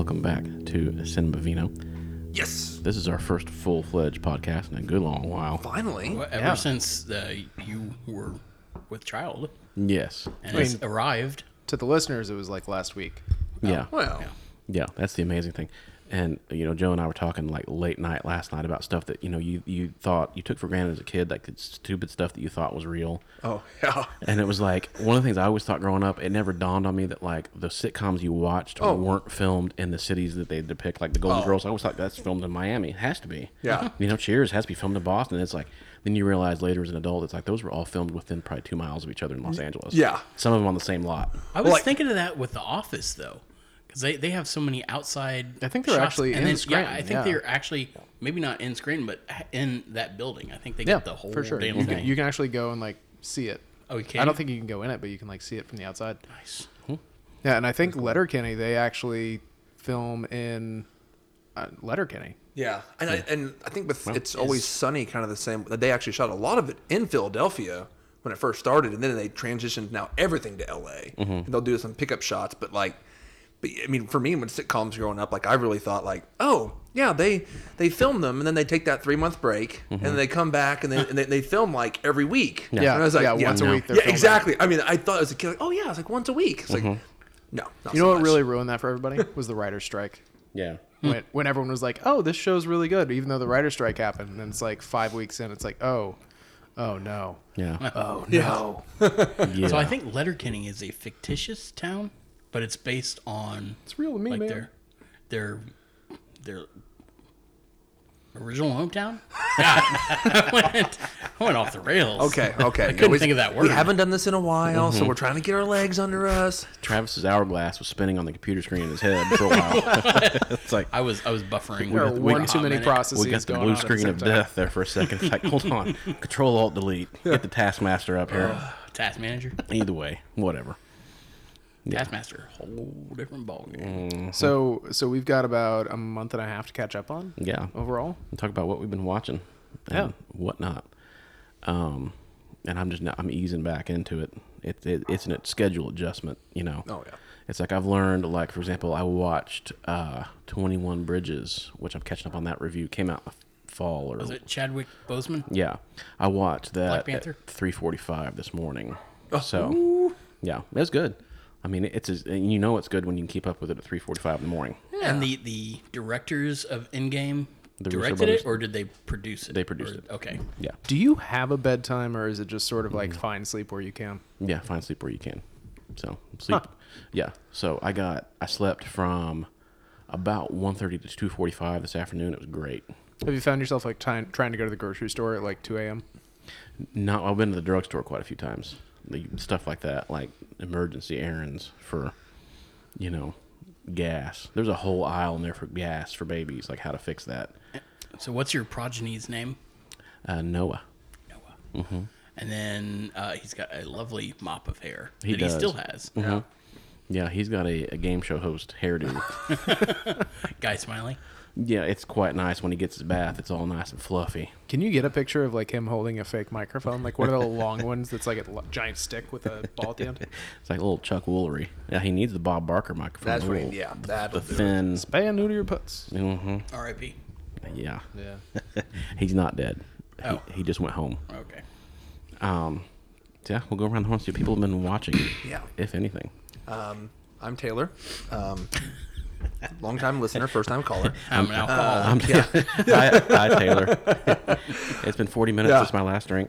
welcome back to Cinema Vino. Yes. This is our first full-fledged podcast in a good long while. Finally. Well, ever since you were with child Yes. and it's arrived. To the listeners, it was like last week. Yeah. Well. Yeah, that's the amazing thing. And, Joe and I were talking like late night last night about stuff that, you thought you took for granted as a kid, like stupid stuff that you thought was real. Oh, yeah. And it was like, one of the things I always thought growing up, it never dawned on me that like the sitcoms you watched weren't filmed in the cities that they depict, like the Golden Girls. I always thought that's filmed in Miami. It has to be. Yeah. Cheers has to be filmed in Boston. It's like, then you realize later as an adult, it's like those were all filmed within probably 2 miles of each other in Los Angeles. Yeah. Some of them on the same lot. I was thinking of that with The Office, though. Because they have so many outside I think they're shots. actually and in then, Scranton. Yeah, I think they're actually, maybe not in Scranton, but in that building. I think they get the whole for sure. damn You thing. can, you can actually go and like see it. Oh, you can? I don't think you can go in it, but you can like see it from the outside. Nice. Yeah, and I think Letterkenny, they actually film in Letterkenny. Yeah. And I think with It's Always Sunny, kind of the same. They actually shot a lot of it in Philadelphia when it first started, and then they transitioned now everything to L.A. And they'll do some pickup shots, but I mean, for me, when sitcoms growing up, like I really thought, like, oh yeah, they film them and then they take that 3-month break and then they come back and they film like every week. Yeah, and I was like, once a week. Yeah, exactly. I mean, I thought as a kid, like, oh yeah, it's like once a week. It's like, no, not You so know what much. really ruined that for everybody was the writer's strike. Yeah. When everyone was like, "Oh, this show's really good," even though the writer's strike happened, and then it's like 5 weeks in, it's like, "Oh no, Yeah. oh no." Yeah. So I think Letterkenny is a fictitious town, but it's based on It's real to me, like man. their original hometown. God, I went off the rails. Okay. I couldn't think of that word. We haven't done this in a while, so we're trying to get our legs under us. Travis's hourglass was spinning on the computer screen in his head for a while. It's like, I was buffering. There are for a one hot too many minute. processes we got the going blue on at the screen same of time. death there for a second. It's like, hold on. Control, Alt, Delete. Get the Taskmaster up here. Task Manager. Either way, whatever. Taskmaster, whole different ballgame. So we've got about a month and a half to catch up on. Yeah. Overall. And talk about what we've been watching and whatnot. And I'm easing back into it. It's a schedule adjustment, Oh yeah. It's like I've learned, like, for example, I watched 21 Bridges, which I'm catching up on that review. Came out in the fall. Was it Chadwick Boseman? Yeah. I watched that Black Panther? at 3:45 this morning. So, yeah, it's good. I mean, it's good when you can keep up with it at 3:45 in the morning. And the directors of Endgame The Russo directed brothers. it, or did they produce it? They produced it. Okay. Yeah. Do you have a bedtime, or is it just sort of like find sleep where you can? Yeah, find sleep where you can. So, sleep. Yeah. So, I slept from about 1:30 to 2:45 this afternoon. It was great. Have you found yourself like trying to go to the grocery store at like 2 a.m.? No, I've been to the drugstore quite a few times. Stuff like that, like emergency errands for, gas. There's a whole aisle in there for gas for babies, like how to fix that. So what's your progeny's name? Noah. Noah. And then he's got a lovely mop of hair He that does. he still has. Yeah, he's got a game show host hairdo. Guy Smiley. Yeah, it's quite nice when he gets his bath. It's all nice and fluffy. Can you get a picture of like him holding a fake microphone? Like one of the long ones that's like a giant stick with a ball at the end? It's like a little Chuck Woolery. Yeah, he needs the Bob Barker microphone. That's the what. little- That. The thin. Spay and neuter your puts. R.I.P. Yeah. Yeah. He's not dead. Oh. He just went home. Okay. So yeah, we'll go around the horn and see what people have been watching. Yeah. If anything. I'm Taylor. Long time listener, first time caller. I'm an alcoholic. Hi, Taylor. It's been 40 minutes since my last drink.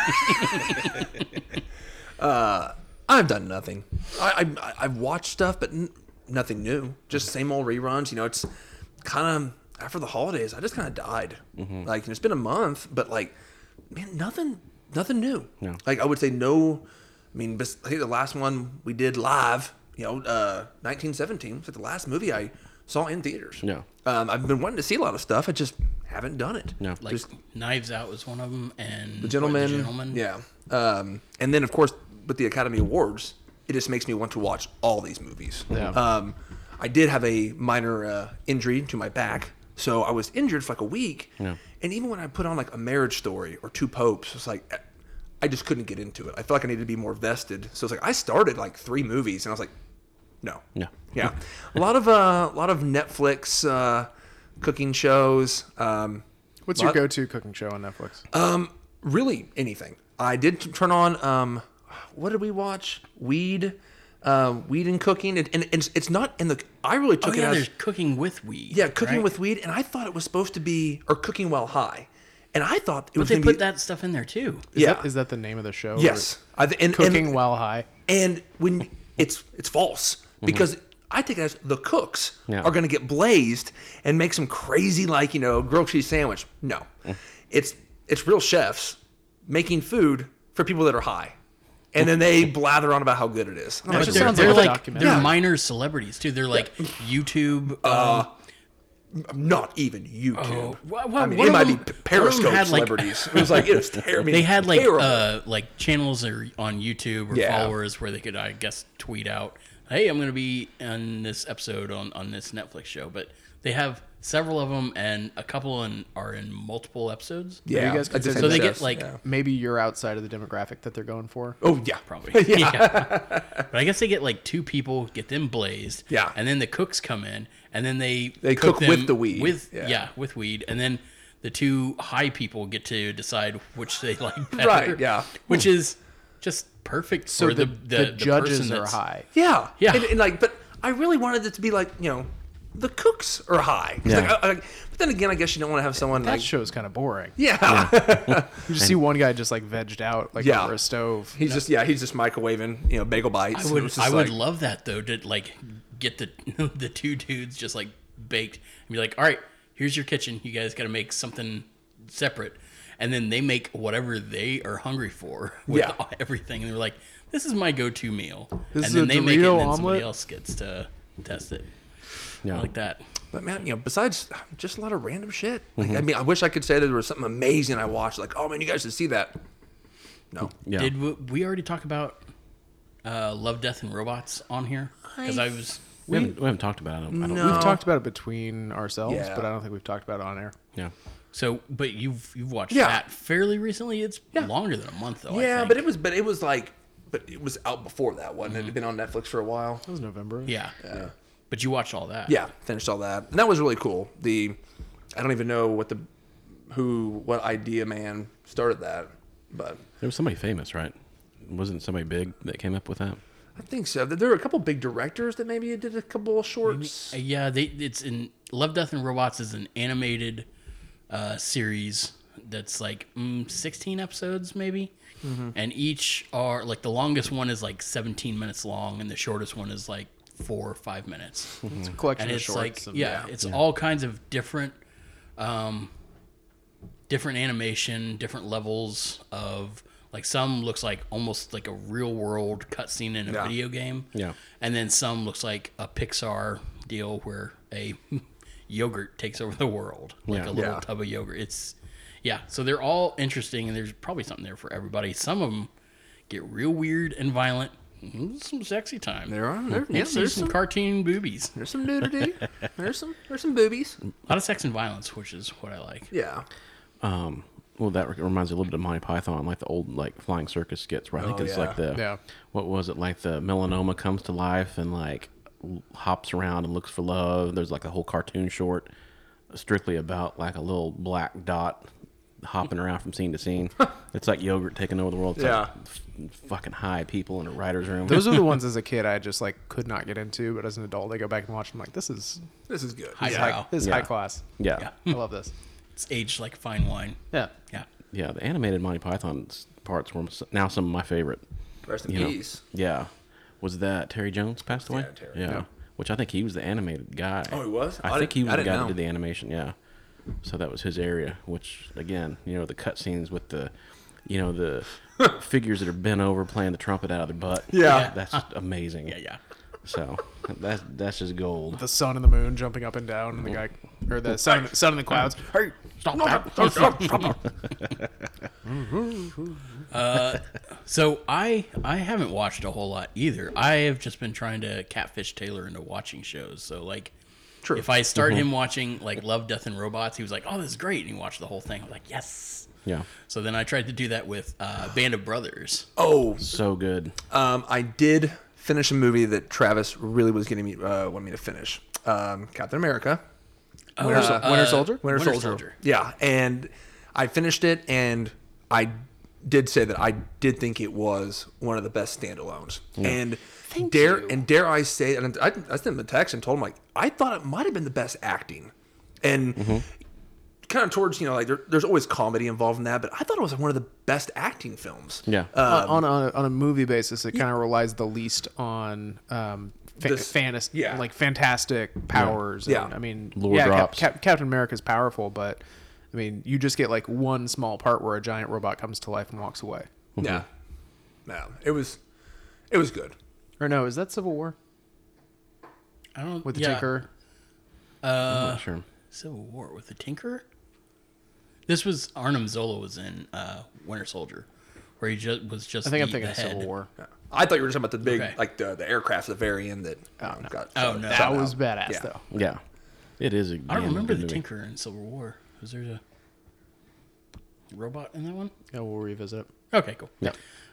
I've done nothing. I've watched stuff, but nothing new. Just same old reruns. It's kind of after the holidays. I just kind of died. Like it's been a month, but like, man, nothing new. No. Like I would say no. I mean, I think the last one we did live, 1917 was like the last movie I saw in theaters. No. I've been wanting to see a lot of stuff. I just haven't done it. No. Like Just Knives Out was one of them, and The Gentleman. The Gentleman. Yeah. And then, of course, with the Academy Awards, it just makes me want to watch all these movies. Yeah. I did have a minor injury to my back, so I was injured for like a week. Yeah. And even when I put on like A Marriage Story or Two Popes, it's like I just couldn't get into it. I felt like I needed to be more vested. So it's like I started like 3 movies, and I was like, No. No. Yeah, a lot of Netflix cooking shows. What's your go-to cooking show on Netflix? Really anything. I did turn on. What did we watch? Weed and cooking, and it's not in the. I really took it as there's Cooking with Weed. yeah, cooking right? with weed, and I thought it was supposed to be or cooking while high, and I thought it But was they going to put be that stuff in there too. Is that the name of the show? yes, and Cooking while high. and when it's false because I take it as the cooks Yeah. are going to get blazed and make some crazy grilled cheese sandwich. No, it's real chefs making food for people that are high, and then they blather on about how good it is. I'm That like, just They're, sounds they're like a like documentary. they're minor celebrities too. They're like YouTube. not even YouTube. I mean, one it of might them- be one of Periscope them had, like- celebrities. It was it was terrible. They had terrible. like channels on YouTube or Yeah. followers where they could, I guess, tweet out, "Hey, I'm going to be on this episode on this Netflix show." But they have several of them, and a couple are in multiple episodes. yeah, you guys I just consider- had So they chefs, get like yeah. Maybe you're outside of the demographic that they're going for. oh yeah, probably yeah. But I guess they get like two people, get them blazed. Yeah. And then the cooks come in, and then they cook them with the weed. With Yeah. with weed, and then the two high people get to decide which they like better. Right, yeah. Which is just perfect So for the the judges person are that's- high. yeah, Yeah. and but I really wanted it to be the cooks are high. 'Cause, Yeah. but then again, I guess you don't want to have someone That like show's kind of boring. yeah. You just see one guy just like vegged out like Yeah. over a stove. He's just microwaving bagel bites. I and would it's just would love that though, to like get the the two dudes just like baked and be like, all right, here's your kitchen. You guys got to make something separate, and then they make whatever they are hungry for with Yeah. everything, and they're like, this is my go-to meal, This and is then a they make it, Dorito and then somebody omelet? else gets to test it. Yeah. I like that. But man, besides just a lot of random shit. Like, I mean, I wish I could say that there was something amazing I watched. Like, oh man, you guys should see that. No. Yeah. Did we already talk about Love, Death, and Robots on here? Because I was. we haven't talked about it. I don't, No. We've talked about it between ourselves, Yeah. but I don't think we've talked about it on air. Yeah. So, but you've watched Yeah. that fairly recently. It's longer than a month, though. I Yeah, think. but it was out before that one. It had been on Netflix for a while. That was November. Yeah. But you watched all that. Yeah, finished all that, and that was really cool. I don't even know what idea man started that, but There was somebody famous, right? Wasn't somebody big that came up with that? I think so. There were a couple big directors that maybe did a couple of shorts. Yeah, it's in Love, Death, and Robots is an animated series that's like 16 episodes maybe, and each are like the longest one is like 17 minutes long, and the shortest one is like 4 or 5 minutes. It's a collection And of it's shorts. like and- it's all kinds of different different animation, different levels of like some looks like almost like a real world cutscene in a Yeah. video game. Yeah. And then some looks like a Pixar deal where a yogurt takes over the world. Like Yeah. a little Yeah. tub of yogurt. So they're all interesting and there's probably something there for everybody. Some of them get real weird and violent. Some sexy time. There's some cartoon boobies. There's some nudity. there's some boobies. A lot of sex and violence, which is what I like. Yeah. Well, that reminds me a little bit of Monty Python, like the old flying circus skits, where I think Oh, it's yeah. like what was it, like the melanoma comes to life and like hops around and looks for love. There's like a whole cartoon short strictly about like a little black dot hopping around from scene to scene. It's like yogurt taking over the world. It's like fucking high people in a writer's room. Those are the ones as a kid I just like could not get into, but as an adult I go back and watch them like this is This is good. Highbrow. this is Yeah. high class. Yeah. I love this. It's aged like fine wine. Yeah. Yeah. Yeah, the animated Monty Python parts were now some of my favorite. Rest in You know, peace. yeah. Was that Terry Jones passed away? Yeah, Terry. Yeah. Yeah. Which I think he was the animated guy. Oh, he was? I I think he was I the didn't guy know. that did the animation, yeah. So that was his area, which again, the cutscenes with the figures that are bent over playing the trumpet out of their butt. Yeah. That's just amazing. Yeah. So that's just gold. The sun and the moon jumping up and down and the guy or the sun in the clouds. Hey, Stop that. So I haven't watched a whole lot either. I have just been trying to catfish Taylor into watching shows. So like, True. if I start him watching like Love, Death, and Robots, he was like, "Oh, this is great," and he watched the whole thing. I'm like, "Yes." Yeah. So then I tried to do that with Band of Brothers. Oh, So good. I did finish a movie that Travis really was getting me wanted me to finish. Captain America, Winter Soldier. Winter Soldier. Yeah, and I finished it, and I did say that I did think it was one of the best standalones. And dare I say, and I sent him a text and told him, like, I thought it might have been the best acting. And kind of towards, like there's always comedy involved in that, but I thought it was one of the best acting films. Yeah. On a movie basis, it kind of relies the least on fantasy, yeah. like fantastic powers. Yeah. And, I mean, Lore drops. Captain America's powerful, but I mean, you just get like one small part where a giant robot comes to life and walks away. Yeah. No, it was good. Or no, is that Civil War I don't with the yeah. Tinkerer? I'm not sure. Civil War with the Tinkerer. This was Arnim Zola was in Winter Soldier, where he was just. I think I'm the thinking of head. Civil War. Yeah. I thought you were talking about the big, Okay. like the aircraft at the very end that got Oh, shot- no. shot That was out. badass Yeah. though. Yeah. It is. I don't remember the movie. Tinkerer in Civil War. Was there a robot in that one? Yeah, we'll revisit it. Okay, cool. Yeah.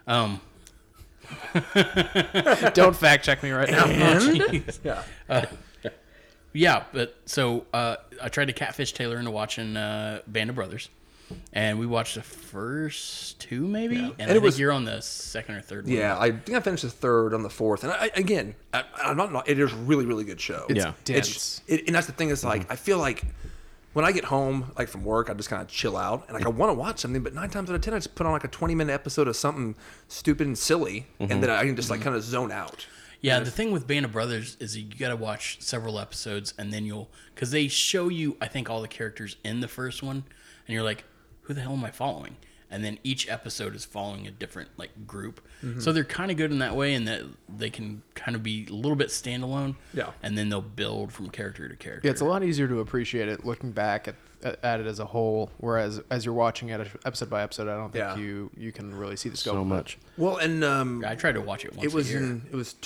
Don't fact check me right now. Jeez. Yeah. Yeah, but so I tried to catfish Taylor into watching Band of Brothers, and we watched the first two maybe, and I it think was- you're on the second or third one. Yeah, I think I finished the third on the fourth, and I'm not. It is a really, really good show. It's Yeah. dense. And that's the thing is like I feel like when I get home like from work, I just kind of chill out and like I want to watch something, but 9 times out of 10, I just put on like a 20-minute episode of something stupid and silly, and then I can just like kind of zone out. Yeah, the thing with Band of Brothers is you got to watch several episodes, and then because they show you, I think, all the characters in the first one, and you're like, who the hell am I following? And then each episode is following a different like group, so they're kind of good in that way, in that they can kind of be a little bit standalone. Yeah. and then they'll build from character to character. Yeah, it's a lot easier to appreciate it looking back at it as a whole. Whereas as you're watching it episode by episode, I don't think Yeah. you can really see the scope So of it. much. Well, and I tried to watch it once it was a year. it was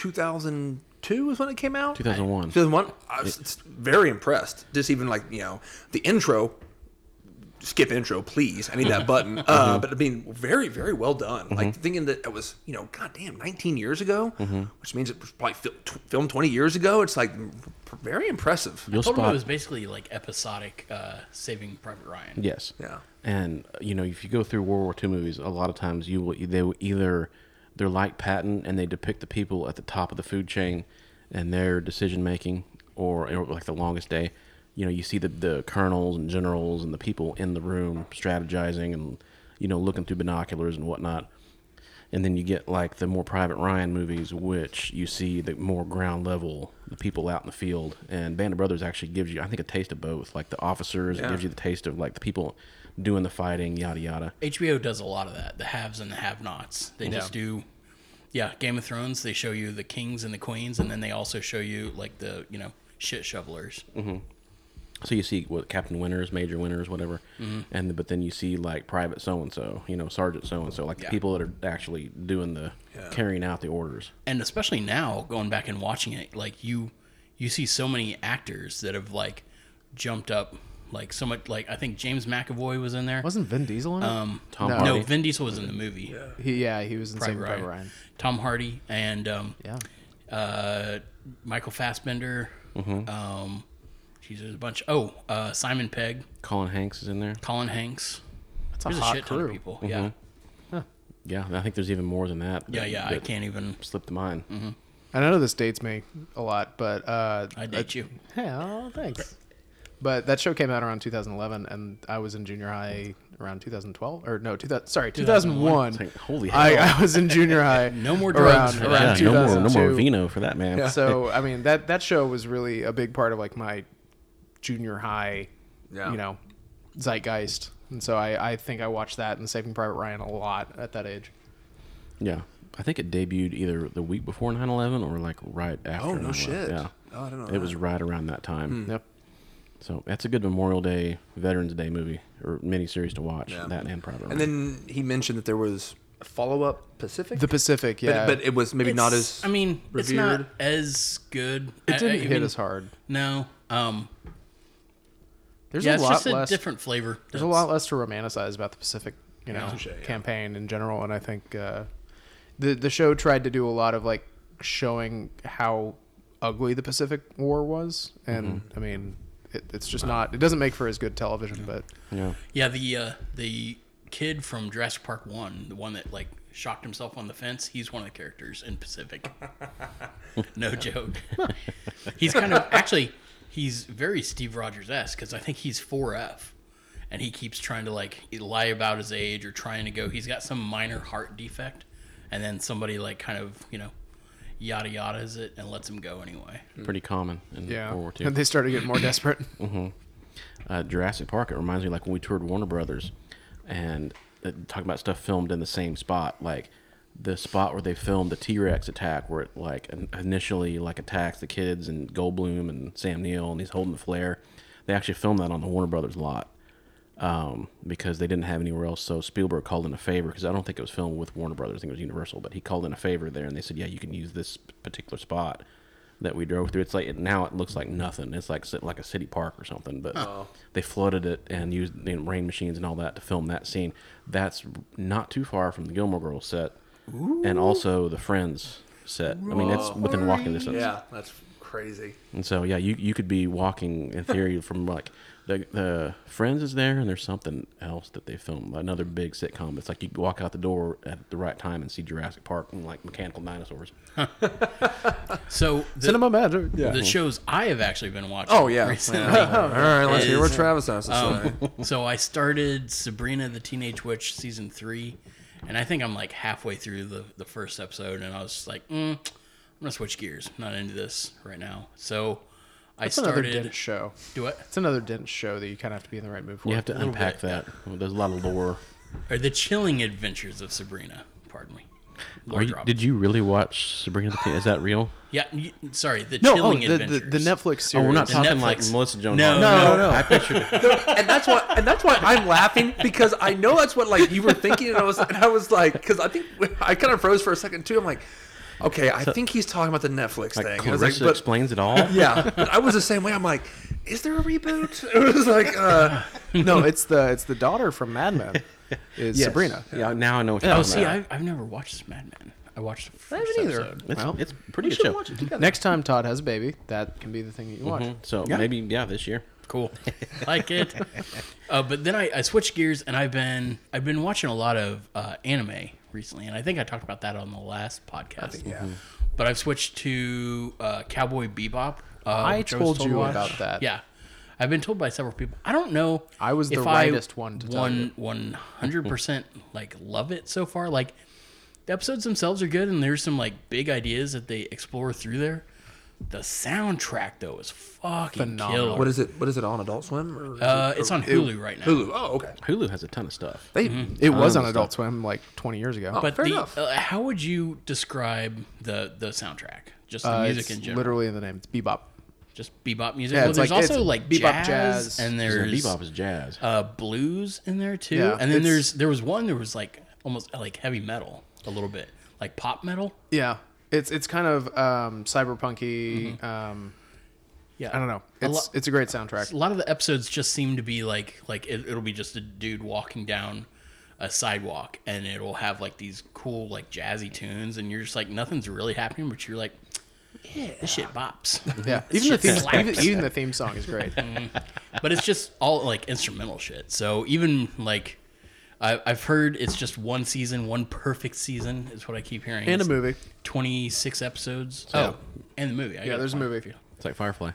2002 is when it came out. 2001. 2001. I was very impressed. Just even like the intro. Skip intro, please. I need that button. But I mean, very, very well done. Like thinking that it was, goddamn, 19 years ago, which means it was probably filmed 20 years ago. It's like very impressive. You'll I told him it spot. was basically like episodic Saving Private Ryan. Yes. Yeah. And if you go through World War II movies, a lot of times they will either they're like Patton and they depict the people at the top of the food chain and their decision making, or like The Longest Day. You see the colonels and generals and the people in the room strategizing and looking through binoculars and whatnot. And then you get like the more Private Ryan movies, which you see the more ground level, the people out in the field. And Band of Brothers actually gives you, I think, a taste of both. Like the officers, it gives you the taste of like the people doing the fighting, yada yada. HBO does a lot of that. The haves and the have-nots. They just do. Yeah, Game of Thrones. They show you the kings and the queens, and then they also show you like the shit shovelers. So you see what Captain Winters, Major Winters, whatever, but then you see like Private so and so, Sergeant so and so, like the people that are actually doing the carrying out the orders. And especially now, going back and watching it, like you see so many actors that have like jumped up, like so much. Like I think James McAvoy was in there. Wasn't Vin Diesel in it? Tom No. Hardy. No, Vin Diesel was in the movie. He was in Private Saving Private Ryan. Tom Hardy and Yeah. Michael Fassbender. Geez, there's a bunch. Simon Pegg, Colin Hanks is in there. Colin Hanks. That's a There's a hot shit ton of crew. people. Yeah, Yeah, I think there's even more than that. yeah. I can't even. Slipped to mind. I know this dates me a lot, but I date you. oh, thanks. But that show came out around 2011, and I was in junior high around 2012, or no, 2001. It's like, holy hell. I was in junior high. No more drugs for that. Yeah, no more 2002. vino for that man. So I mean that show was really a big part of like my junior high, Yeah. zeitgeist, and so I think I watched that and Saving Private Ryan a lot at that age. Yeah, I think it debuted either the week before 9/11 or like right after. Oh, no 9/11. shit. Yeah, Oh, I don't know. it was right around that time. Yep. So that's a good Memorial Day, Veterans Day movie or miniseries to watch. Yeah. That and Private Ryan. And then he mentioned that there was a follow-up Pacific. The Pacific, yeah, but it was maybe not as. I mean, it's revered. not as good. it didn't I hit mean, as hard. No. There's Yeah, a it's lot just a less. different flavor. There's a lot less to romanticize about the Pacific, Touche, yeah. campaign in general, and I think the show tried to do a lot of like showing how ugly the Pacific War was, and I mean, it's just not. It doesn't make for as good television, but Yeah, the kid from Jurassic Park 1, the one that like shocked himself on the fence, he's one of the characters in Pacific. No joke. He's kind of actually he's very Steve Rogers-esque because I think he's 4F, and he keeps trying to like lie about his age or trying to go. He's got some minor heart defect, and then somebody like kind of yada yada's it and lets him go anyway. Pretty common in World War II. and they started getting more desperate. Jurassic Park, it reminds me like when we toured Warner Brothers and talking about stuff filmed in the same spot, like the spot where they filmed the T-Rex attack, where it like initially like attacks the kids and Goldblum and Sam Neill and he's holding the flare. They actually filmed that on the Warner Brothers lot because they didn't have anywhere else. So Spielberg called in a favor, because I don't think it was filmed with Warner Brothers, I think it was Universal, but he called in a favor there and they said, yeah, you can use this particular spot that we drove through. It's like now it looks like nothing. It's like a city park or something. But they flooded it and used rain machines and all that to film that scene. That's not too far from the Gilmore Girls set, and also the Friends set. I mean, it's within walking distance. Yeah, that's crazy. And so yeah, you could be walking in theory from like the Friends is there, and there's something else that they filmed, another big sitcom. It's like you walk out the door at the right time and see Jurassic Park and like mechanical dinosaurs. So Cinema magic. the shows I have actually been watching. Oh yeah. recently. All right, let's hear what Travis has to say. So I started Sabrina the Teenage Witch season 3, and I think I'm like halfway through the first episode, and I was just like, I'm gonna switch gears. I'm not into this right now. So It's I another started. dense show. Do what? It's another dense show that you kind of have to be in the right mood for. You have to unpack that. There's a lot of lore. Or the Chilling Adventures of Sabrina. Pardon me. Did you really watch Sabrina the Teenage? Is that real? Yeah. The No, Chilling the Adventures. Netflix series. Oh, we're not The talking like Netflix. Melissa Joan No, Hart. no. I pictured it. and that's why I'm laughing, because I know that's what like you were thinking, and I was like, because I think I kind of froze for a second too. I'm like, okay, I think he's talking about the Netflix Like thing. I was Clarissa like, explains it all. yeah, but I was the same way. I'm like, is there a reboot? It was like, No, it's the daughter from Mad Men. Is Yes. Sabrina. Yeah, now I know what you're Oh, talking see, about. I've never watched Mad Men. I watched the first haven't either. episode. It's, Well, it's a pretty good show. Next time Todd has a baby, that can be the thing that you watch. So maybe this year. Cool, like it. But then I switched gears, and I've been watching a lot of anime recently, and I think I talked about that on the last podcast. yeah. But I've switched to Cowboy Bebop. I which was told you watch. about that. Yeah, I've been told by several people. I don't know. I was the if rightest one to tell you. 100% like love it so far. Like the episodes themselves are good, and there's some like big ideas that they explore through there. The soundtrack though is fucking Phenomenal. killer. What is it? What is it on Adult Swim? Or It's on Hulu right now. Hulu. Oh, okay. Hulu has a ton of stuff. They It was on Tons of Adult Swim like 20 years ago. But fair enough. How would you describe the soundtrack? Just the music it's in general. literally in the name. It's Bebop. Just bebop music. Yeah, Well, it's there's like- also it's like bebop jazz, jazz. and So there's Bebop is jazz. blues in there too. Yeah, And then it's- there was like almost like heavy metal a little bit, like pop metal. Yeah. It's kind of cyberpunky. Yeah, I don't know. A It's a great soundtrack. A lot of the episodes just seem to be like it'll be just a dude walking down a sidewalk, and it'll have like these cool like jazzy tunes, and you're just like nothing's really happening, but you're like, yeah, this shit bops. Yeah. This Even the shit theme slaps. even the theme song is great. But it's just all like instrumental shit. So even like I've heard it's just one season, one perfect season is what I keep hearing. And a It's movie. 26 episodes. Yeah. Oh, and the movie. I Yeah, gotta there's a find movie. it. It's like Firefly.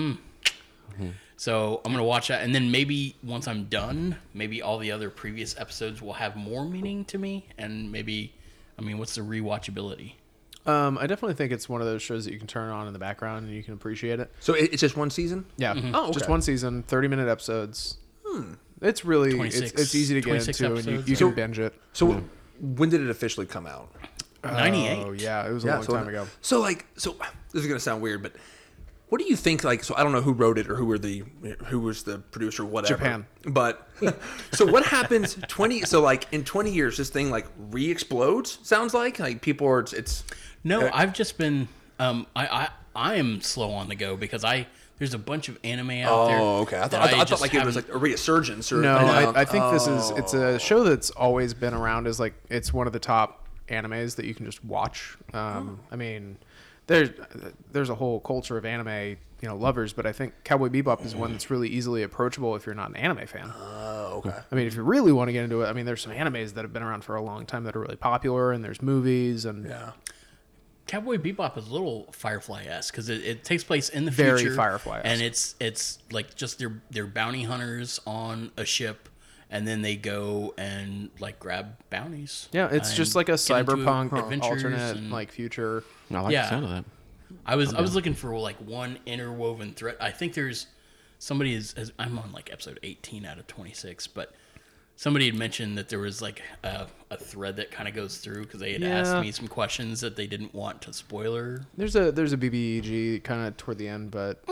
So I'm gonna watch that, and then maybe once I'm done, maybe all the other previous episodes will have more meaning to me, and maybe, I mean, what's the rewatchability? I definitely think it's one of those shows that you can turn on in the background and you can appreciate it. So it's just one season? Yeah. Oh, okay. Just one season, 30-minute episodes. It's really 26 it's easy to get 26 into, and episodes. you So- can binge it. So when did it officially come out? 98. Oh yeah, it was a long time ago. So this is gonna sound weird, but what do you think? Like, so I don't know who wrote it or who was the producer, whatever. Japan. But so what happens 20? So like in 20 years, this thing like re-explodes. Sounds like people are. It's No, I've just been. I am slow on the go because there's a bunch of anime out there. oh okay. I that thought just like it was haven't- like a resurgence or No, you know. I think it's a show that's always been around. Is like it's one of the top animes that you can just watch. I mean, there's a whole culture of anime, lovers, but I think Cowboy Bebop is one that's really easily approachable if you're not an anime fan. Oh, okay. I mean, if you really want to get into it, I mean, there's some animes that have been around for a long time that are really popular, and there's movies and Yeah. Cowboy Bebop is a little Firefly-esque because it takes place in the Very future. Firefly-esque. And it's like just they're bounty hunters on a ship, and then they go and like grab bounties. yeah, it's and just like a get into cyberpunk adventures alternate and- like future. I like Yeah. the sound of that. I was looking for like one interwoven thread. I think there's somebody is I'm on like episode 18 out of 26, but somebody had mentioned that there was like a thread that kind of goes through because they had asked Yeah. me some questions that they didn't want to spoiler. There's a BBEG kind of toward the end, but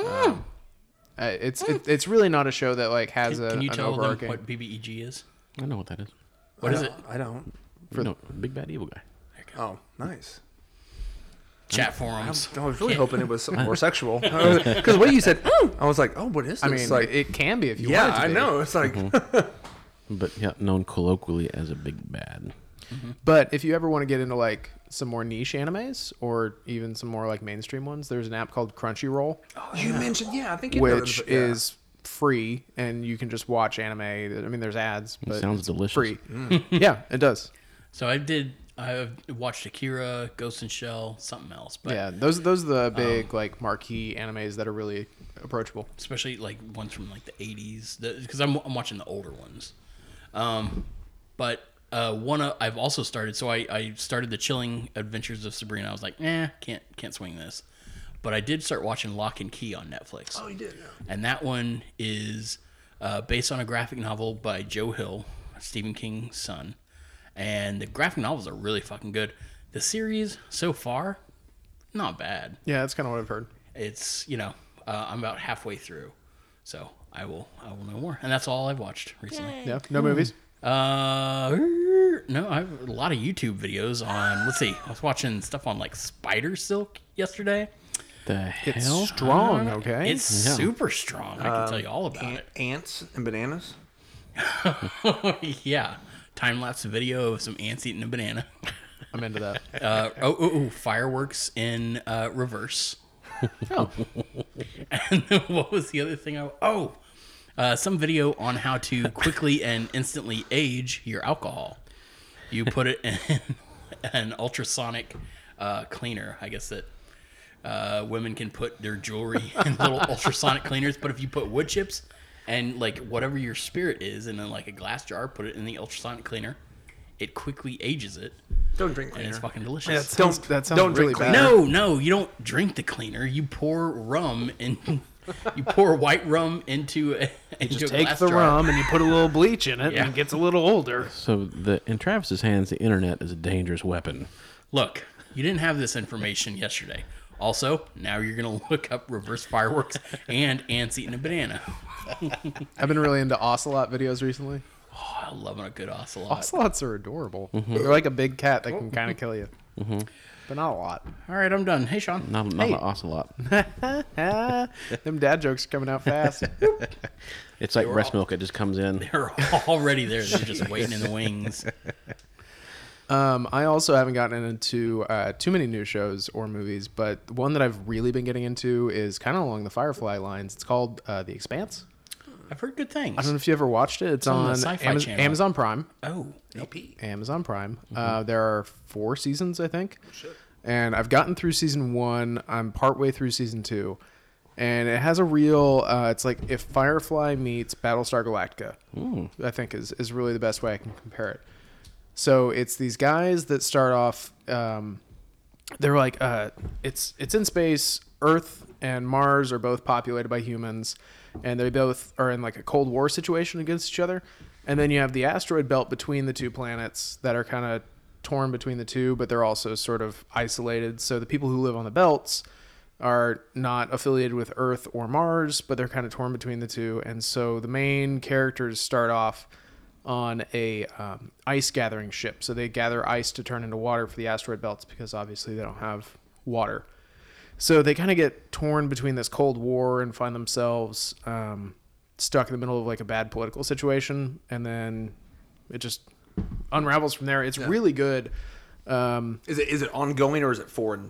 it's really not a show that like has Can you an tell them overarching. what BBEG is? I know what that is. What is it? I don't. No, big bad evil guy. Oh, nice. Chat forums. I was really hoping it was something more sexual. Because the way you said, I was like, oh, what is this? I mean, like, it can be if you yeah, want it to I be. know. It's like, But yeah, known colloquially as a big bad. But if you ever want to get into like some more niche animes or even some more like mainstream ones, there's an app called Crunchyroll, you mentioned, I think you know which this, but yeah. is free and you can just watch anime. I mean, there's ads, but sounds it's delicious. free. Yeah, it does. So I watched Akira, Ghost in Shell, something else, but Yeah, those are the big like marquee animes that are really approachable. especially like ones from like the 80s because I'm watching the older ones. But I've also started, so I started the Chilling Adventures of Sabrina. I was like, can't swing this. But I did start watching Lock and Key on Netflix. Oh, you did, yeah. And that one is based on a graphic novel by Joe Hill, Stephen King's son. And the graphic novels are really fucking good. The series so far, not bad. Yeah, that's kind of what I've heard. It's, I'm about halfway through. So I will know more. And that's all I've watched recently. Yeah, no movies. No, I have a lot of YouTube videos on, let's see, I was watching stuff on like Spider Silk yesterday. The It's hell? strong, okay? It's super strong. I can tell you all about it. Ants and bananas. Yeah. Time-lapse video of some ants eating a banana. I'm into that. Fireworks in reverse. And then what was the other thing? Some video on how to quickly and instantly age your alcohol. You put it in an ultrasonic cleaner. I guess that women can put their jewelry in little ultrasonic cleaners, but if you put wood chips and like whatever your spirit is in like a glass jar, put it in the ultrasonic cleaner, it quickly ages it, Don't drink and cleaner. it's fucking delicious. That sounds don't really drink bad. No, you don't drink the cleaner. You pour rum in. You pour white rum into a Just a take glass the jar. rum and you put a little bleach in it Yeah. and it gets a little older. So in Travis's hands, the internet is a dangerous weapon. Look, you didn't have this information yesterday. Also, now you're gonna look up reverse fireworks and ants eating a banana. I've been really into ocelot videos recently. Oh, I love a good ocelot. Ocelots are adorable. They're like a big cat that can kind of kill you, but not a lot. All right, I'm done. Hey, Sean. Not Hey. an ocelot. Them dad jokes are coming out fast. It's like breast milk. It just comes in. They're already there. They're just waiting in the wings. I also haven't gotten into too many new shows or movies, but one that I've really been getting into is kind of along the Firefly lines. It's called The Expanse. I've heard good things. I don't know if you ever watched it. It's on the on Sci-Fi Channel. Amazon Prime. Oh, Amazon Prime. There are 4 seasons, I think. And I've gotten through season 1. I'm partway through season 2. And it has a real, it's like if Firefly meets Battlestar Galactica, I think is really the best way I can compare it. So it's these guys that start off, they're like, it's in space. Earth and Mars are both populated by humans. And they both are in like a Cold War situation against each other. And then you have the asteroid belt between the 2 planets that are kind of torn between the 2, but they're also sort of isolated. So the people who live on the belts are not affiliated with Earth or Mars, but they're kind of torn between the 2. And so the main characters start off on a ice gathering ship. So they gather ice to turn into water for the asteroid belts because obviously they don't have water. So they kind of get torn between this Cold War and find themselves stuck in the middle of like a bad political situation. And then it just unravels from there. It's really good. Is it ongoing or is it foreign?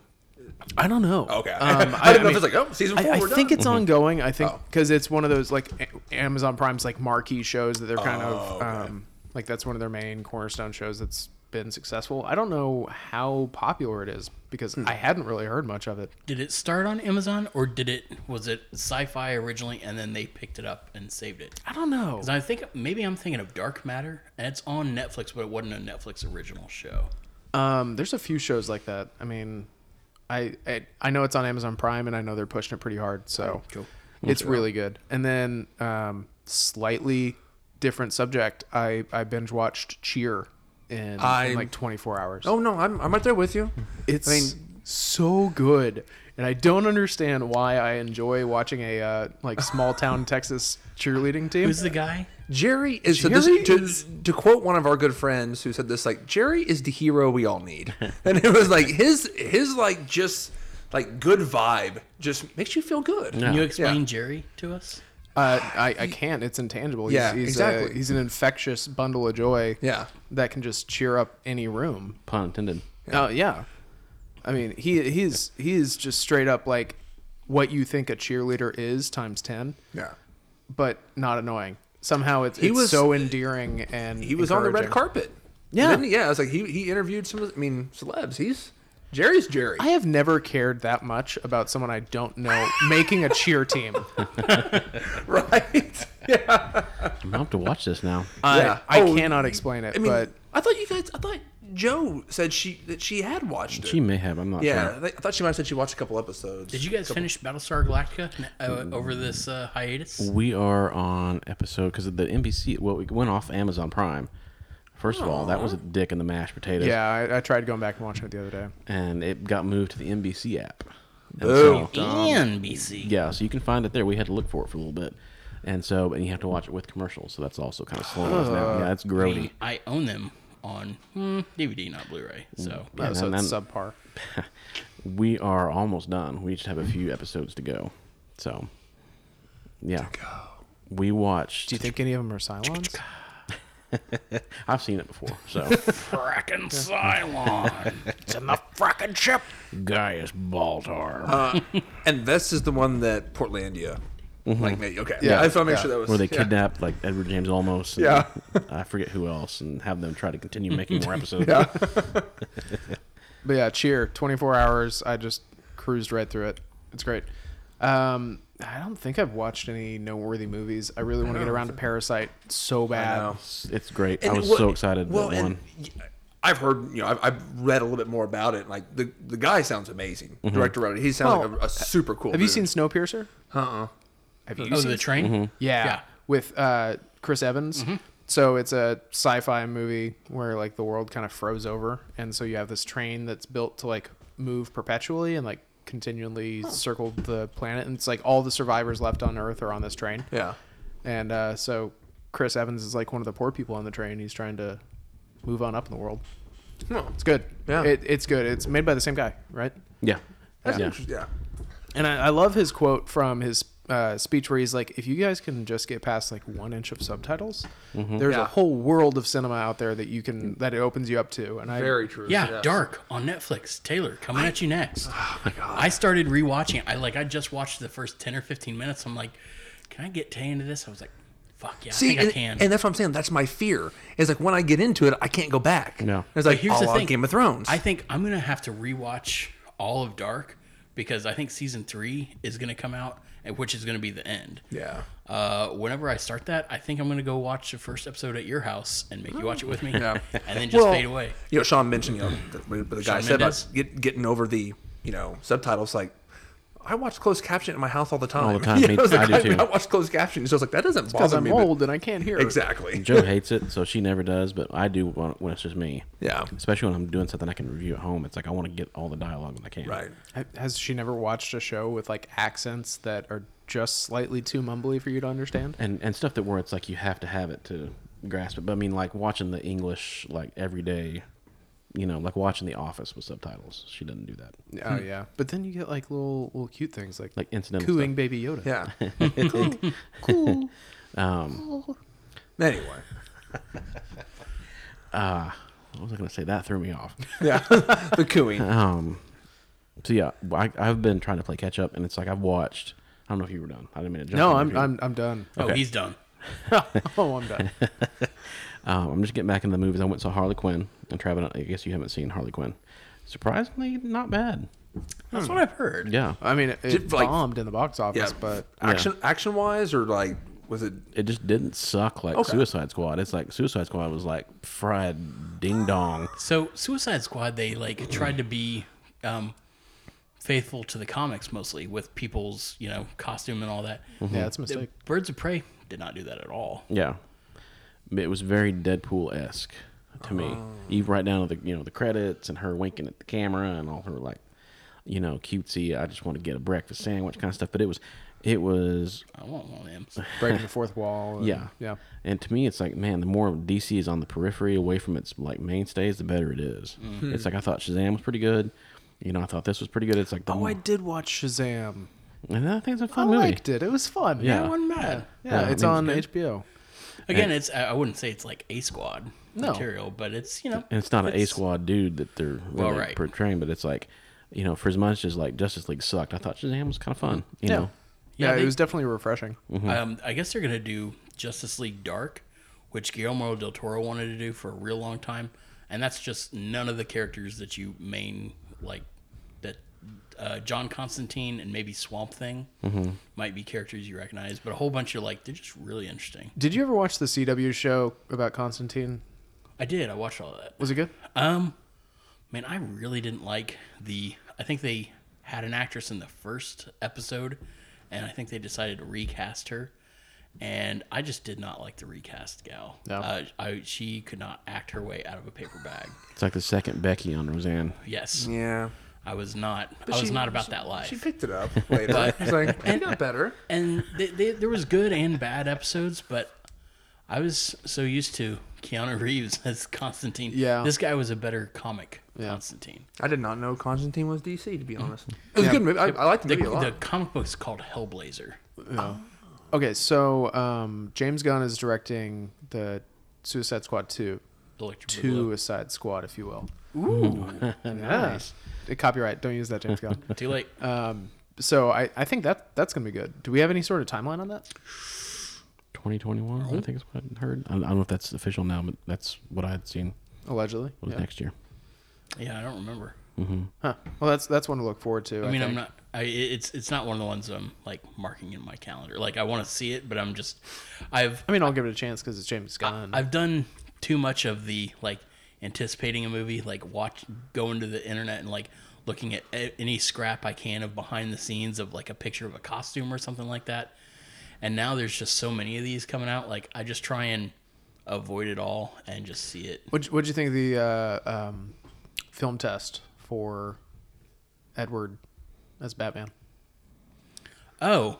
I don't know. Okay. I didn't know if it's like, oh, season 4, I we're think done. it's ongoing. I think because it's one of those like Amazon Prime's like marquee shows that they're kind of like that's one of their main cornerstone shows that's been successful. I don't know how popular it is because I hadn't really heard much of it. Did it start on Amazon or was it Sci-Fi originally and then they picked it up and saved it? I don't know. 'Cause I think maybe I'm thinking of Dark Matter and it's on Netflix, but it wasn't a Netflix original show. There's a few shows like that. I mean, I know it's on Amazon Prime and I know they're pushing it pretty hard, so it's really good. And then slightly different subject. I binge watched Cheer in like 24 hours. Oh no, I'm right there with you. It's so good, and I don't understand why I enjoy watching a like small town Texas cheerleading team. Who's the guy? Jerry is to quote one of our good friends who said this, like, Jerry is the hero we all need. And it was like his like just like good vibe just makes you feel good. Can you explain Jerry to us? I can't. It's intangible. He's, Yeah, he's exactly. He's an infectious bundle of joy. Yeah. That can just cheer up any room. Pun intended. Oh yeah. I mean, he's just straight up like what you think a cheerleader is times 10. Yeah. But not annoying. Somehow it's was- so endearing and He was on the red encouraging. carpet. Yeah. Didn't he? Yeah, it's like he interviewed some of celebs. Jerry's Jerry. I have never cared that much about someone I don't know making a cheer team. Right? I'm gonna have to watch this now. Yeah. I Oh, cannot explain it, I mean, but I thought Joe said that she had watched it. She may have. I'm not Yeah, sure. I thought she might have said she watched a couple episodes. Did you guys finish Battlestar Galactica over this hiatus? We are on episode because of the NBC. Well, we went off Amazon Prime. First of all, that was a dick in the mashed potatoes. yeah, I tried going back and watching it the other day. And it got moved to the NBC app. And Boom. so, NBC. yeah, so you can find it there. We had to look for it for a little bit. And you have to watch it with commercials. So that's also kind of slowing us down. Yeah, it's grody. I own them on DVD, not Blu-ray. So Yeah, So and it's then- subpar. We are almost done. We just have a few episodes to go. So, yeah. We watched. Do you think any of them are Cylons? I've seen it before. So, fracking Cylon. It's in the fracking ship. Gaius Baltar. And this is the one that Portlandia like made. Okay. Yeah. I just want to make sure that was Where they kidnapped like Edward James Olmos. And Yeah. I forget who else, and have them try to continue making more episodes. But yeah, Cheer, 24 hours. I just cruised right through it. It's great. I don't think I've watched any noteworthy movies. I really want to get around to Parasite so bad. know. It's great. And I was what- so excited well, that and one. I've heard, I've read a little bit more about it. Like the guy sounds amazing. Director wrote it. He sounds like a super cool. Have you dude. seen Snowpiercer? Have you Oh, seen the train? Yeah, with Chris Evans. So it's a sci-fi movie where like the world kind of froze over, and so you have this train that's built to like move perpetually and like continually circle the planet, and it's like all the survivors left on Earth are on this train. Yeah. And so Chris Evans is like one of the poor people on the train. He's trying to move on up in the world. Oh, It's good. Yeah. It's good. It's made by the same guy, right? Yeah. that's Yeah. interesting. Yeah. And I love his quote from his speech where he's like, if you guys can just get past like 1 inch of subtitles, there's Yeah. a whole world of cinema out there that you can, that it opens you up to. And Very true. Yeah, Yes. Dark on Netflix. Taylor, coming at you next. Oh my god! I started rewatching. I just watched the first 10 or 15 minutes. I'm like, can I get Tay into this? I was like, fuck yeah, See, I think I can. and that's what I'm saying. That's my fear. Is like when I get into it, I can't go back. No. It's like, Here's the thing. Game of Thrones. I think I'm gonna have to rewatch all of Dark because I think season 3 is gonna come out, which is gonna be the end. yeah. Whenever I start that, I think I'm gonna go watch the first episode at your house and make you watch it with me, Yeah. and then just fade away. Sean mentioned, the guy Shawn said Mendes? about getting over the, subtitles. Like, I watch closed caption at my house all the time. All the time. I was like, I do too. I watch closed caption. So I was like, that doesn't because bother I'm me. but- old and I can't hear it. Exactly. Joe hates it, so she never does. But I do when it's just me. Yeah. Especially when I'm doing something I can review at home. It's like I want to get all the dialogue when I can. Right. Has she never watched a show with like accents that are just slightly too mumbly for you to understand? And stuff that where it's like you have to have it to grasp it. But I mean, like watching the English like every day, like watching The Office with subtitles. She doesn't do that. Oh yeah, but then you get like little cute things like Incidental cooing stuff. Baby Yoda. Yeah. Cool. Anyway. What was I going to say? That threw me off. Yeah. The cooing. So yeah, I've been trying to play catch up, and it's like I've watched. I don't know if you were done. I didn't mean to jump. No, in there. I'm done. Oh, Okay. he's done. Oh, I'm done. I'm just getting back in the movies. I went and saw Harley Quinn, and Travis, I guess you haven't seen Harley Quinn. Surprisingly, not bad. That's what I've heard. Yeah, I mean, it Did, like- bombed in the box office, Yeah, but action wise, or like was it? it just didn't suck like Okay. Suicide Squad. It's like Suicide Squad was like fried ding dong. So Suicide Squad, they like tried to be faithful to the comics mostly with people's costume and all that. yeah, it's a The mistake. Birds of Prey did not do that at all. Yeah, it was very Deadpool esque to me. Even right down to the credits and her winking at the camera and all her like cutesy. I just want to get a breakfast sandwich kind of stuff. But it was. I want one of them. Breaking the fourth wall. And, Yeah. yeah. And to me, it's like, man, the more DC is on the periphery away from its like mainstays, the better it is. It's like I thought Shazam was pretty good. I thought this was pretty good. It's like, Oh, I did watch Shazam. and I think it's a I fun movie. liked it. It was fun. Yeah. It wasn't bad. Yeah, Yeah, it's I on mean, it's HBO. Again, I wouldn't say it's like A Squad No. material, but it's And it's not an A it's- Squad dude that they're really right. portraying, but it's like, for as much as like Justice League sucked, I thought Shazam was kind of fun. You Yeah. know, Yeah, they- it was definitely refreshing. I guess they're gonna do Justice League Dark, which Guillermo del Toro wanted to do for a real long time, and that's just none of the characters that you like that. John Constantine and maybe Swamp Thing might be characters you recognize, but a whole bunch of they're just really interesting. Did you ever watch the CW show about Constantine? I did. I watched all of that. Was it good? Man, I really didn't like I think they had an actress in the first episode, and I think they decided to recast her, and I just did not like the recast gal. No. She could not act her way out of a paper bag. it's like the second Becky on Roseanne. Yes, Yeah, I was not. But I was she- not about that life. She picked it up later. It's like it got better. And there was good and bad episodes, but I was so used to Keanu Reeves as Constantine. Yeah. This guy was a better comic Yeah. Constantine. I did not know Constantine was DC, to be honest. It was a good movie. I liked the The, movie a lot. the comic book is called Hellblazer. Okay, so James Gunn is directing the Suicide Squad 2. Electric Boogaloo. Suicide Squad, if you will. Nice. Copyright. Don't use that, James Gunn. Too late. So I think that's going to be good. Do we have any sort of timeline on that? 2021, I think is what I heard. I don't know if that's official now, but that's what I had seen Allegedly. was Yeah. next year. Yeah, I don't remember. Huh. Well, that's one to look forward to. I mean, think. I'm not. It's not one of the ones I'm like marking in my calendar. Like I want to see it, but I'm just. I mean, I'll give it a chance because it's James Gunn. I've done too much of the like anticipating a movie, like going to the internet and like looking at any scrap I can of behind the scenes of like a picture of a costume or something like that. And now there's just so many of these coming out. Like I just try and avoid it all and just see it. What'd you think of the film test for Edward as Batman? Oh,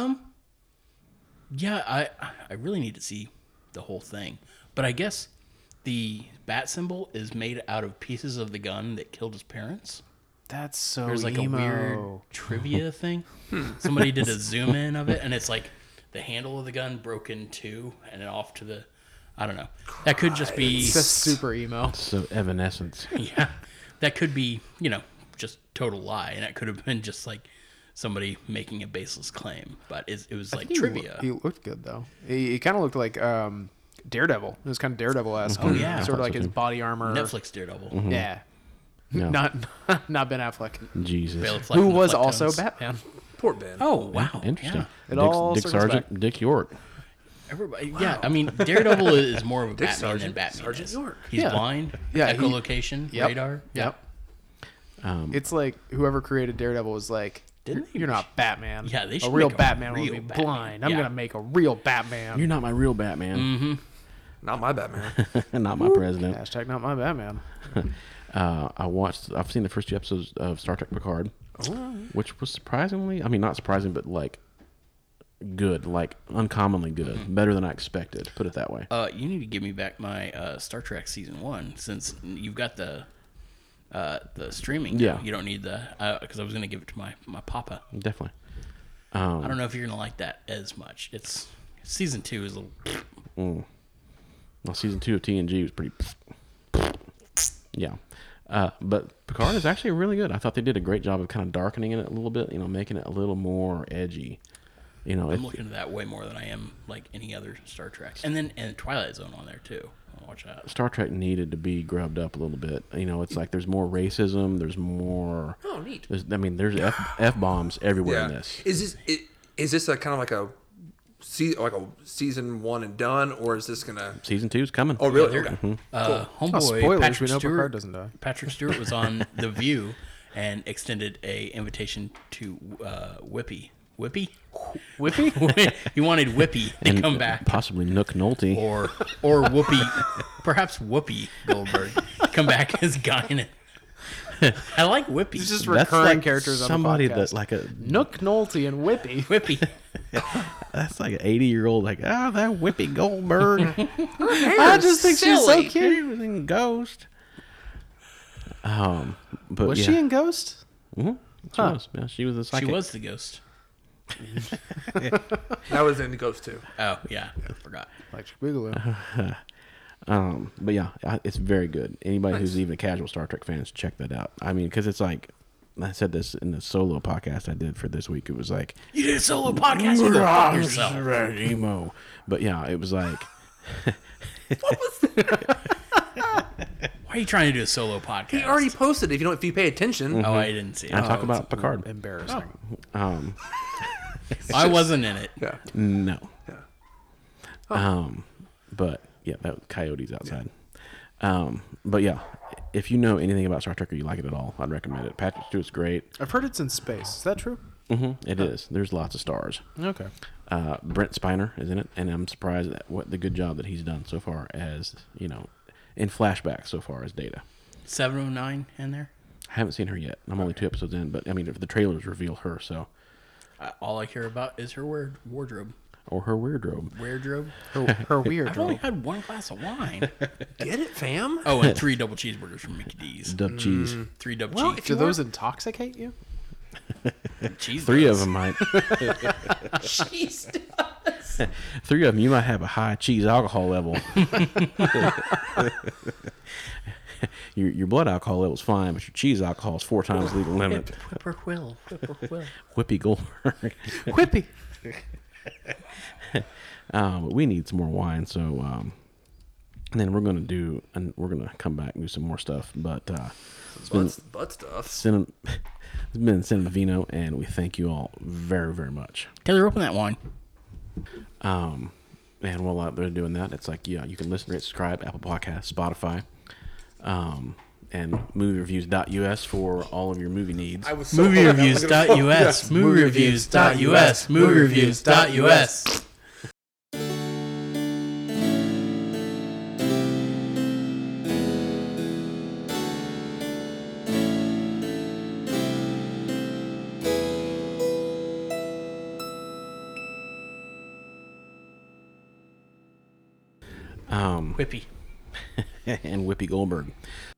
yeah, I really need to see the whole thing. But I guess the bat symbol is made out of pieces of the gun that killed his parents. That's so There's like emo. a weird trivia thing. Somebody did a zoom in of it, and it's like the handle of the gun broken too, and then off to the. I don't know. That could just be. That's super emo. So Evanescence. Yeah, that could be just total lie, and it could have been just like somebody making a baseless claim. But it was like trivia. He looked good though. He kind of looked like Daredevil. It was kind of Daredevil-esque. Oh, yeah. Sort of like so his too. body armor. Netflix Daredevil. Yeah. No. Not Ben Affleck, Jesus. Bale Fleck who and the was Fleck also Tones. Batman. Poor Ben. Oh wow! Interesting. Yeah. It all Dick circles Sargent, back. Dick York. Everybody, yeah. I mean, Daredevil is more of a Batman than Sergeant- Batman Sergeant is. York. He's Yeah. blind. Yeah, Echolocation. Yep. Radar. Yep. Um, It's like whoever created Daredevil was like, Didn't they- "You're not Batman. Yeah, they a should real make a Batman will real be Batman. blind. I'm Yeah. gonna make a real Batman." You're not my real Batman. Not my Batman. Not my president. Hashtag not my Batman. I've seen the first 2 episodes of Star Trek Picard, which was surprisingly, I mean, not surprising, but like good, like uncommonly good, better than I expected. Put it that way. You need to give me back my Star Trek season 1 since you've got the streaming. Yeah. You don't need the because I was gonna give it to my papa. Definitely. I don't know if you're gonna like that as much. It's season 2 is a little. Well, season 2 of TNG was pretty. Yeah. But Picard is actually really good. I thought they did a great job of kind of darkening it a little bit, making it a little more edgy. I'm looking at that way more than I am like any other Star Trek. And Twilight Zone on there too. I'll watch that. Star Trek needed to be grubbed up a little bit. It's like there's more racism. There's more. Oh, neat. There's F bombs everywhere in this. Is this a kind of like a season one and done, or is this gonna Season 2's coming. Oh, really? Yeah, Okay. Homeboy spoilers. Patrick We know Stewart Picard doesn't die. Patrick Stewart was on The View and extended a invitation to Whippy. Whippy? He wanted Whippy to come back, Possibly Nook Nolte. or Whoopi, perhaps Whoopi Goldberg, to come back as Guy in it. I like Whippy. It's just That's recurring like characters on somebody the podcast. that like a Nook Nolte and Whippy. Whippy. that's like an 80-year-old that Whoopi Goldberg. I just think she's so She cute. was in Ghost. But Was yeah. she in Ghost? Mhm. She Huh. was. Yeah, she was a She psychic. was the ghost. That was in the Ghost too. Oh yeah, I forgot. Electric Boogaloo. But yeah, it's very good. Anybody who's even a casual Star Trek fan should check that out. I mean, because it's like, I said this in the solo podcast I did for this week. It was like, You did a solo podcast. You go fuck yourself. emo. But yeah, it was like, Why are you trying to do a solo podcast? He already posted. If you pay attention, Oh, I didn't see it. I talk about Picard. Embarrassing. I wasn't in it. yeah. No. Yeah. But yeah, that coyote's outside. But yeah, if you know anything about Star Trek or you like it at all, I'd recommend it. Patrick Stewart's great. I've heard it's in space. Is that true? It is. There's lots of stars. Okay. Brent Spiner is in it, and I'm surprised at what the good job that he's done so far as in flashbacks so far as Data. 709 in there. I haven't seen her yet. I'm only 2 episodes in, but I mean, if the trailers reveal her, so All I care about is her wardrobe. or her wardrobe. Wardrobe. Her weird I've only girl. had one glass of wine. Get it, fam? Oh, and 3 double cheeseburgers from Mickey D's. Dub cheese. 3 double Well, cheese. if Do you those intoxicate you? Cheese 3 does. of them might. Cheese. 3 of them, you might have a high cheese alcohol level. your blood alcohol level's fine, but your cheese alcohol is 4 times legal limit. Whippoorwill. Whippy Goldberg. Whippy. But we need some more wine, so and then we're gonna come back and do some more stuff. But it's been Butt stuff. it's been Cinema Vino, and we thank you all very, very much. Taylor, open that wine. And while they're doing that, it's like, yeah, you can listen, rate, subscribe, Apple Podcasts, Spotify, and moviereviews.us for all of your movie needs. I was so Moviereviews.us. Moviereviews.us. Moviereviews.us. Um, Whippy. and Whoopi Goldberg.